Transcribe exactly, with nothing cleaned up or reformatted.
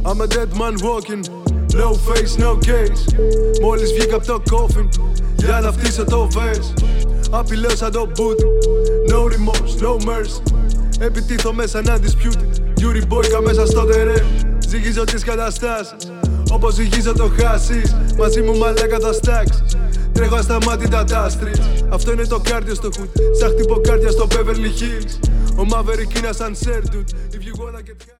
I'm a dead man walking, no face, no case. Μόλις βγήκα απ' το coffin για να φτύσω το verse. Απειλέω σαν το boot, no remorse, no mercy. Επιτίθομαι σαν undisputed, Yuri Boyka μέσα στο τερέ. Ζυγίζω τις καταστάσεις, όπως ζυγίζω το χάσις. Μαζί μου μαλάκα θα στάξεις, τρέχω ασταμάτητα τα streets. Αυτό είναι το κάρδιο στο hood, σαν χτυποκάρδια στο Beverly Hills. Ο Maverick είναι σαν Sir Dude. If you wanna get